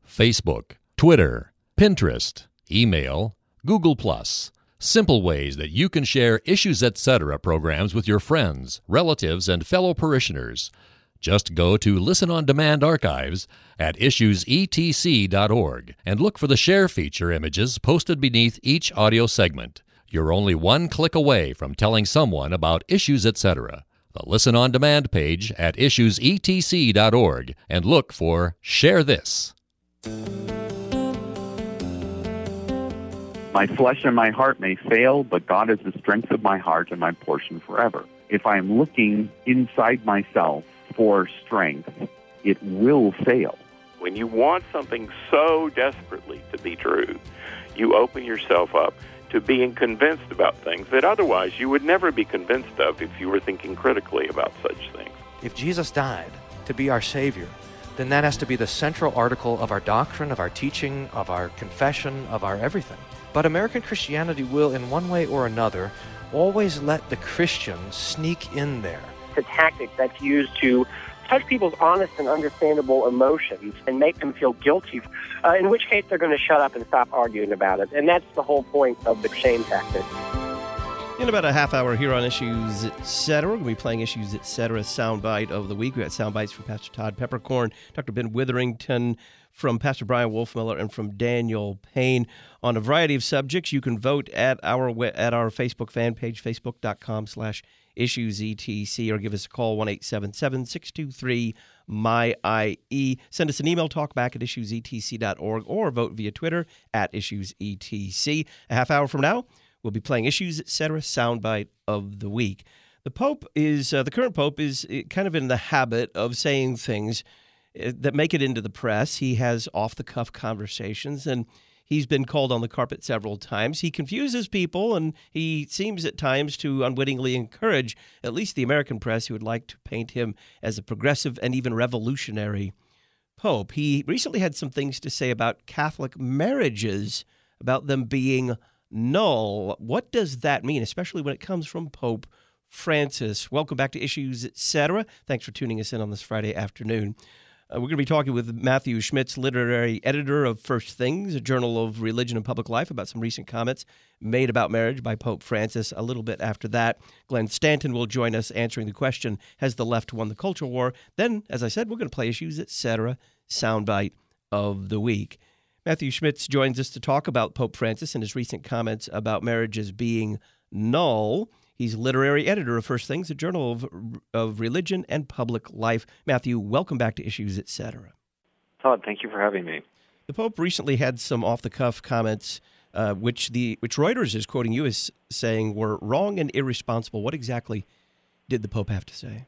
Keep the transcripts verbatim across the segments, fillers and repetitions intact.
Facebook, Twitter, Pinterest, email, Google Plus. Simple ways that you can share Issues Etc. programs with your friends, relatives, and fellow parishioners. Just go to Listen on Demand archives at issues e t c dot org and look for the share feature images posted beneath each audio segment. You're only one click away from telling someone about Issues Etc. The Listen on Demand page at issues e t c dot org and look for Share This. My flesh and my heart may fail, but God is the strength of my heart and my portion forever. If I am looking inside myself for strength, it will fail. When you want something so desperately to be true, you open yourself up to being convinced about things that otherwise you would never be convinced of if you were thinking critically about such things. If Jesus died to be our Savior, then that has to be the central article of our doctrine, of our teaching, of our confession, of our everything. But American Christianity will, in one way or another, always let the Christian sneak in there. It's a tactic that's used to touch people's honest and understandable emotions and make them feel guilty, uh, in which case they're going to shut up and stop arguing about it. And that's the whole point of the shame tactic. In about a half hour here on Issues Etc., we're going to be playing Issues Etc. Soundbite of the Week. We got soundbites from Pastor Todd Peppercorn, Doctor Ben Witherington, from Pastor Brian Wolfmiller, and from Daniel Payne on a variety of subjects. You can vote at our at our Facebook fan page, facebook.com slash issues etc, or give us a call, one eight seven seven, six two three, M Y I E. Send us an email, talkback at issues e t c dot org, or vote via Twitter at issues e t c. A half hour from now, we'll be playing Issues Etc. Soundbite of the Week. The Pope is, uh, the current Pope is kind of in the habit of saying things that make it into the press. He has off-the-cuff conversations, and he's been called on the carpet several times. He confuses people, and he seems at times to unwittingly encourage at least the American press, who would like to paint him as a progressive and even revolutionary pope. He recently had some things to say about Catholic marriages, about them being null. What does that mean, especially when it comes from Pope Francis? Welcome back to Issues Etc. Thanks for tuning us in on this Friday afternoon. Uh, we're going to be talking with Matthew Schmitz, literary editor of First Things, a journal of religion and public life, about some recent comments made about marriage by Pope Francis. A little bit after that, Glenn Stanton will join us answering the question, has the left won the culture war? Then, as I said, we're going to play Issues Etc. Soundbite of the Week. Matthew Schmitz joins us to talk about Pope Francis and his recent comments about marriages being null. He's literary editor of First Things, a journal of, of religion and public life. Matthew, welcome back to Issues Etc. Todd, thank you for having me. The Pope recently had some off-the-cuff comments, uh, which the which Reuters is quoting you as saying were wrong and irresponsible. What exactly did the Pope have to say?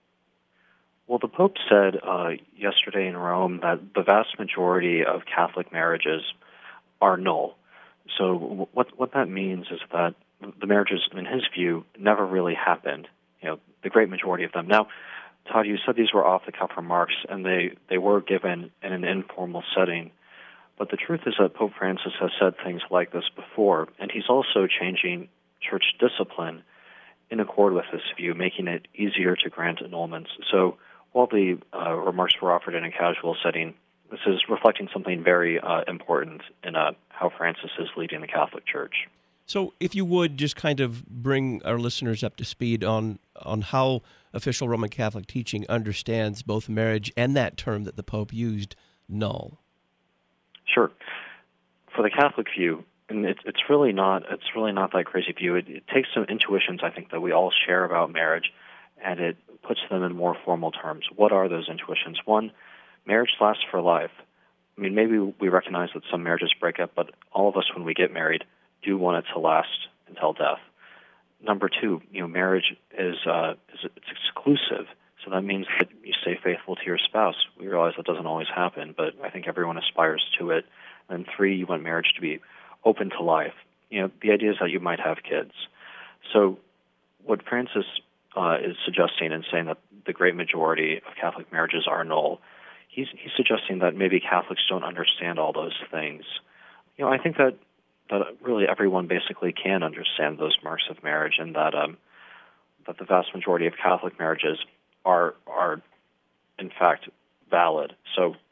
Well, the Pope said uh, yesterday in Rome that the vast majority of Catholic marriages are null. So what what that means is that the marriages, in his view, never really happened, you know, the great majority of them. Now, Todd, you said these were off-the-cuff remarks, and they, they were given in an informal setting. But the truth is that Pope Francis has said things like this before, and he's also changing church discipline in accord with this view, making it easier to grant annulments. So while the uh, remarks were offered in a casual setting, this is reflecting something very uh, important in uh, how Francis is leading the Catholic Church. So if you would just kind of bring our listeners up to speed on on how official Roman Catholic teaching understands both marriage and that term that the Pope used, null. Sure. For the Catholic view, and it's it's really not it's really not that crazy view. It, it takes some intuitions, I think, that we all share about marriage, and it puts them in more formal terms. What are those intuitions? One, marriage lasts for life. I mean, maybe we recognize that some marriages break up, but all of us, when we get married, do want it to last until death. Number two, you know, marriage is uh, is it's exclusive, so that means that you stay faithful to your spouse. We realize that doesn't always happen, but I think everyone aspires to it. And three, you want marriage to be open to life. You know, the idea is that you might have kids. So, what Francis uh, is suggesting and saying that the great majority of Catholic marriages are null, he's he's suggesting that maybe Catholics don't understand all those things. You know, I think that. that really everyone basically can understand those marks of marriage, and that um, that the vast majority of Catholic marriages are are in fact valid. So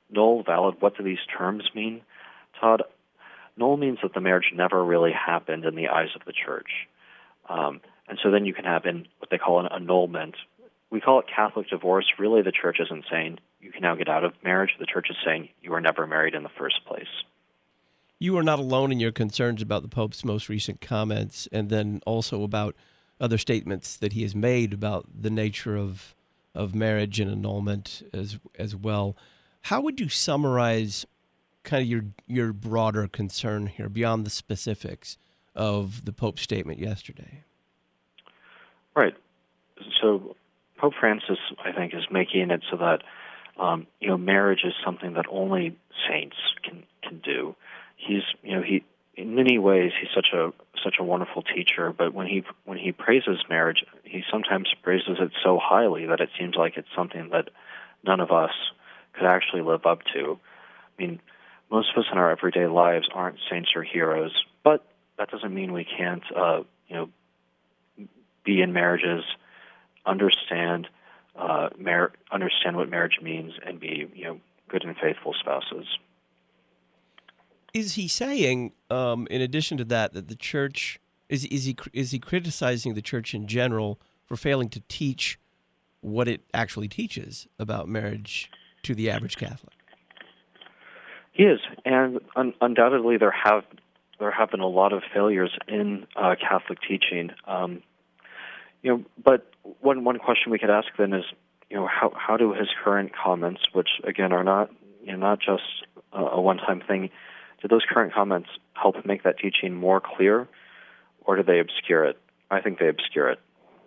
null, valid, what do these terms mean, Todd? Null means that the marriage never really happened in the eyes of the church. Um, and so then you can have in what they call an annulment. We call it Catholic divorce. Really, the church isn't saying you can now get out of marriage. The church is saying you were never married in the first place. You are not alone in your concerns about the Pope's most recent comments, and then also about other statements that he has made about the nature of of marriage and annulment as as well. How would you summarize kind of your your broader concern here beyond the specifics of the Pope's statement yesterday? Right. So Pope Francis, I think, is making it so that um, you know marriage is something that only saints can can do. He's you know he in many ways he's such a such a wonderful teacher, but when he when he praises marriage, he sometimes praises it so highly that it seems like it's something that none of us could actually live up to. I mean, most of us in our everyday lives aren't saints or heroes, but that doesn't mean we can't uh, you know be in marriages, understand uh, mar- understand what marriage means, and be you know good and faithful spouses. Is he saying, um, in addition to that, that the church is is he is he criticizing the church in general for failing to teach what it actually teaches about marriage to the average Catholic? He is, and un- undoubtedly there have there have been a lot of failures in uh, Catholic teaching. Um, you know, but one one question we could ask then is, you know, how how do his current comments, which again are not you know not just a, a one time thing, do those current comments help make that teaching more clear, or do they obscure it? I think they obscure it.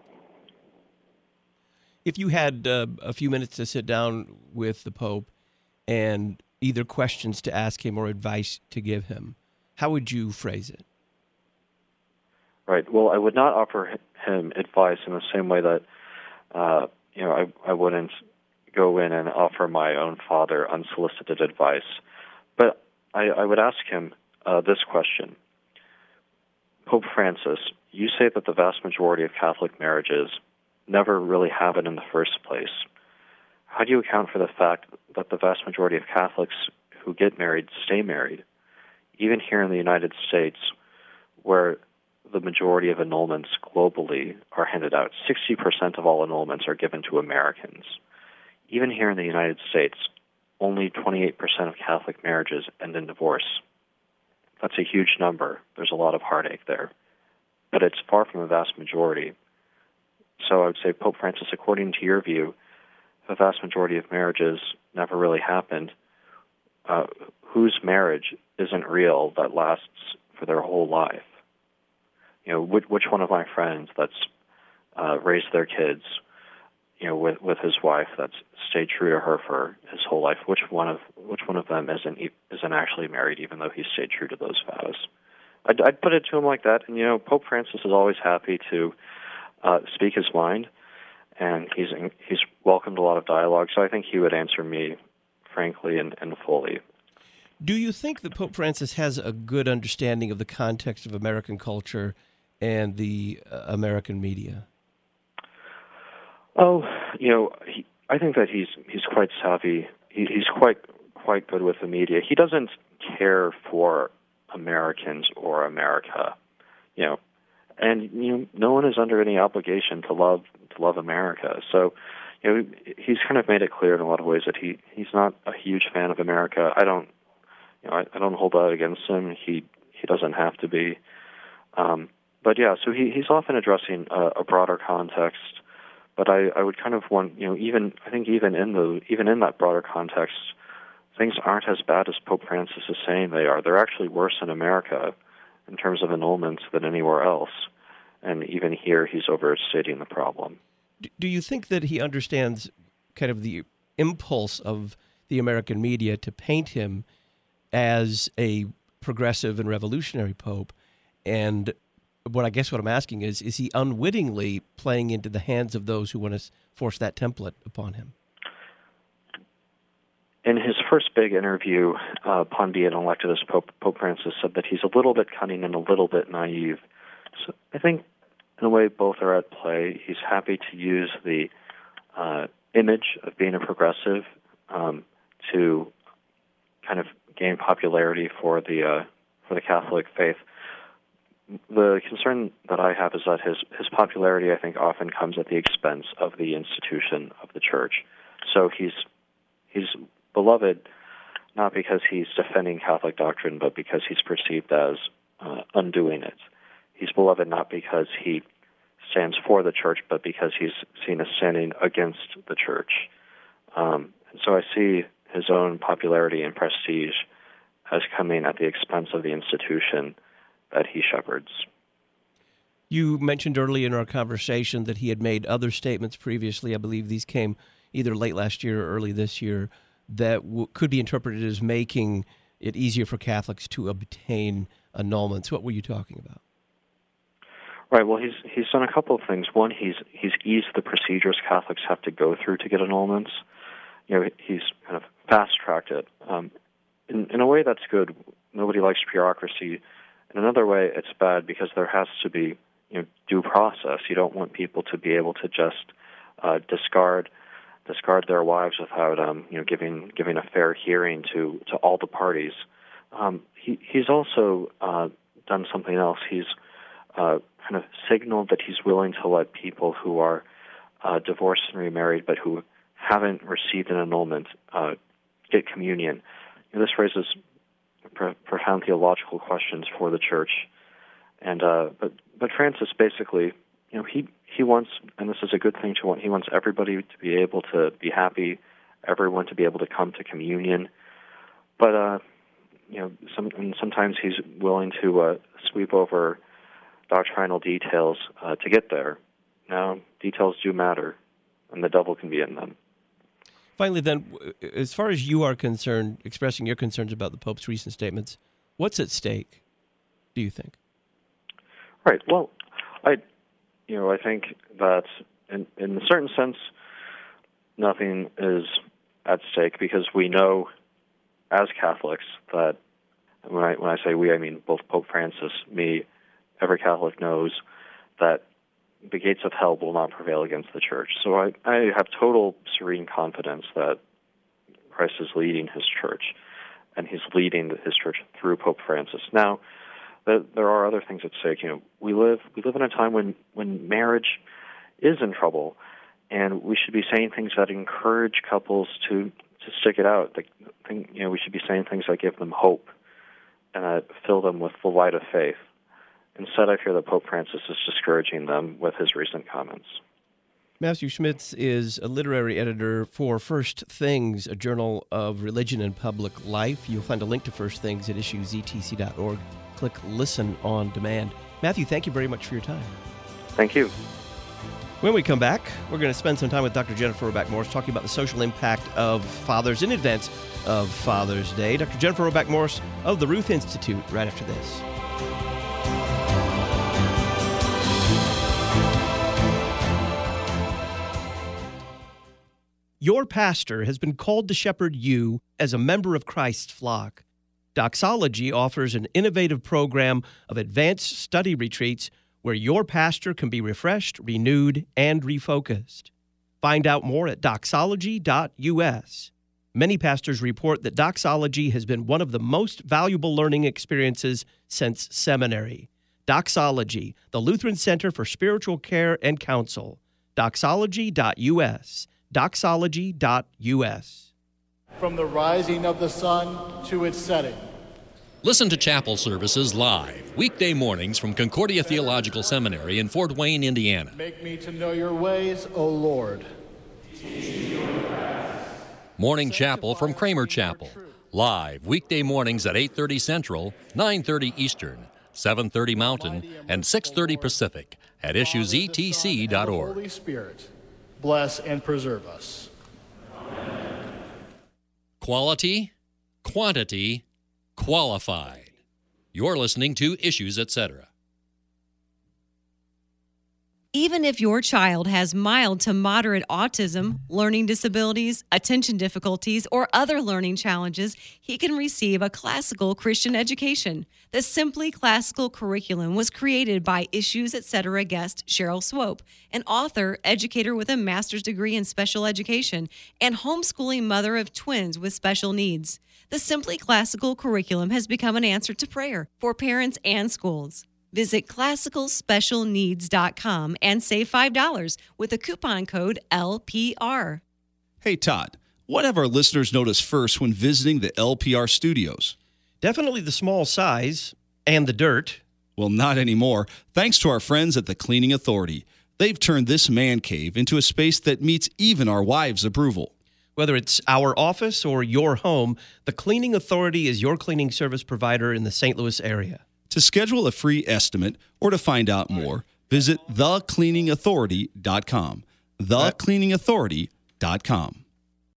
If you had uh, a few minutes to sit down with the Pope and either questions to ask him or advice to give him, how would you phrase it? Right. Well, I would not offer him advice in the same way that, uh, you know, I, I wouldn't go in and offer my own father unsolicited advice. But I, I would ask him uh, this question. Pope Francis, you say that the vast majority of Catholic marriages never really happen in the first place. How do you account for the fact that the vast majority of Catholics who get married stay married? Even here in the United States, where the majority of annulments globally are handed out, sixty percent of all annulments are given to Americans. Even here in the United States, only twenty-eight percent of Catholic marriages end in divorce. That's a huge number. There's a lot of heartache there. But it's far from the vast majority. So I would say, Pope Francis, according to your view, the vast majority of marriages never really happened. Uh, whose marriage isn't real that lasts for their whole life? You know, which, which one of my friends that's uh, raised their kids, you know, with with his wife that's stayed true to her for his whole life? Which one of which one of them isn't isn't actually married, even though he stayed true to those vows? I'd, I'd put it to him like that. And you know, Pope Francis is always happy to uh, speak his mind, and he's he's welcomed a lot of dialogue. So I think he would answer me frankly and, and fully. Do you think that Pope Francis has a good understanding of the context of American culture and the uh, American media? Oh, you know, he, I think that he's he's quite savvy. He, he's quite quite good with the media. He doesn't care for Americans or America, you know, and you know, no one is under any obligation to love to love America. So, you know, he's kind of made it clear in a lot of ways that he he's not a huge fan of America. I don't, you know, I, I don't hold that against him. He he doesn't have to be. Um, but yeah, so he he's often addressing a, a broader context. But I, I would kind of want, you know, even I think even in the even in that broader context, things aren't as bad as Pope Francis is saying they are. They're actually worse in America in terms of annulments than anywhere else. And even here, he's overstating the problem. Do you think that he understands kind of the impulse of the American media to paint him as a progressive and revolutionary pope? And what I guess what I'm asking is, is he unwittingly playing into the hands of those who want to force that template upon him? In his first big interview uh, upon being elected as Pope, Pope Francis said that he's a little bit cunning and a little bit naive. So I think, in a way, both are at play. He's happy to use the uh, image of being a progressive um, to kind of gain popularity for the uh, for the Catholic faith. The concern that I have is that his his popularity, I think, often comes at the expense of the institution of the Church. So he's he's beloved not because he's defending Catholic doctrine, but because he's perceived as uh, undoing it. He's beloved not because he stands for the Church, but because he's seen as standing against the Church. Um, and so I see his own popularity and prestige as coming at the expense of the institution that he shepherds. You mentioned early in our conversation that he had made other statements previously. I believe these came either late last year or early this year that w- could be interpreted as making it easier for Catholics to obtain annulments. What were you talking about? Right. Well, he's he's done a couple of things. One, he's he's eased the procedures Catholics have to go through to get annulments. You know, he's kind of fast-tracked it. Um, in, in a way, that's good. Nobody likes bureaucracy. In another way, it's bad because there has to be, you know, due process. You don't want people to be able to just uh, discard discard their wives without, um, you know, giving giving a fair hearing to, to all the parties. Um, he he's also uh, done something else. He's uh, kind of signaled that he's willing to let people who are uh, divorced and remarried, but who haven't received an annulment, uh, get communion. You know, this raises pro- profound theological questions for the Church. And uh, but but Francis basically, you know, he he wants, and this is a good thing to want. He wants everybody to be able to be happy, everyone to be able to come to communion. But uh, you know, some and sometimes he's willing to uh, sweep over doctrinal details uh, to get there. Now, details do matter, and the devil can be in them. Finally, then, as far as you are concerned, expressing your concerns about the Pope's recent statements, what's at stake, do you think? Right. Well, I, you know, I think that in, in a certain sense, nothing is at stake because we know, as Catholics, that when I when I say we, I mean both Pope Francis, me, every Catholic knows that the gates of hell will not prevail against the Church. So I, I have total serene confidence that Christ is leading his Church, and he's leading his Church through Pope Francis. Now, the, there are other things at stake. You know, we live we live in a time when, when marriage is in trouble, and we should be saying things that encourage couples to, to stick it out. The thing, you know, we should be saying things that give them hope and that fill them with the light of faith. Instead, I fear that Pope Francis is discouraging them with his recent comments. Matthew Schmitz is a literary editor for First Things, a journal of religion and public life. You'll find a link to First Things at issues e t c dot org. Click Listen on Demand. Matthew, thank you very much for your time. Thank you. When we come back, we're going to spend some time with Doctor Jennifer Roback Morse talking about the social impact of fathers in advance of Father's Day. Doctor Jennifer Roback Morse of the Ruth Institute right after this. Your pastor has been called to shepherd you as a member of Christ's flock. Doxology offers an innovative program of advanced study retreats where your pastor can be refreshed, renewed, and refocused. Find out more at doxology dot u s. Many pastors report that doxology has been one of the most valuable learning experiences since seminary. Doxology, the Lutheran Center for Spiritual Care and Counsel. doxology dot u s. doxology dot u s. From the rising of the sun to its setting. Listen to chapel services live, weekday mornings from Concordia Theological Seminary in Fort Wayne, Indiana. Make me to know your ways, O Lord. Morning chapel from Kramer Chapel, live weekday mornings at eight thirty Central, nine thirty Eastern, seven thirty Mountain, and six thirty Pacific at issues e t c dot org. Holy Spirit, bless and preserve us. Quality, quantity, qualified. You're listening to Issues, et cetera. Even if your child has mild to moderate autism, learning disabilities, attention difficulties, or other learning challenges, he can receive a classical Christian education. The Simply Classical curriculum was created by Issues, et cetera guest Cheryl Swope, an author, educator with a master's degree in special education, and homeschooling mother of twins with special needs. The Simply Classical curriculum has become an answer to prayer for parents and schools. Visit classical special needs dot com and save five dollars with the coupon code L P R. Hey, Todd, what have our listeners noticed first when visiting the L P R studios? Definitely the small size and the dirt. Well, not anymore, thanks to our friends at the Cleaning Authority. They've turned this man cave into a space that meets even our wives' approval. Whether it's our office or your home, the Cleaning Authority is your cleaning service provider in the Saint Louis area. To schedule a free estimate or to find out more, visit the cleaning authority dot com. the cleaning authority dot com.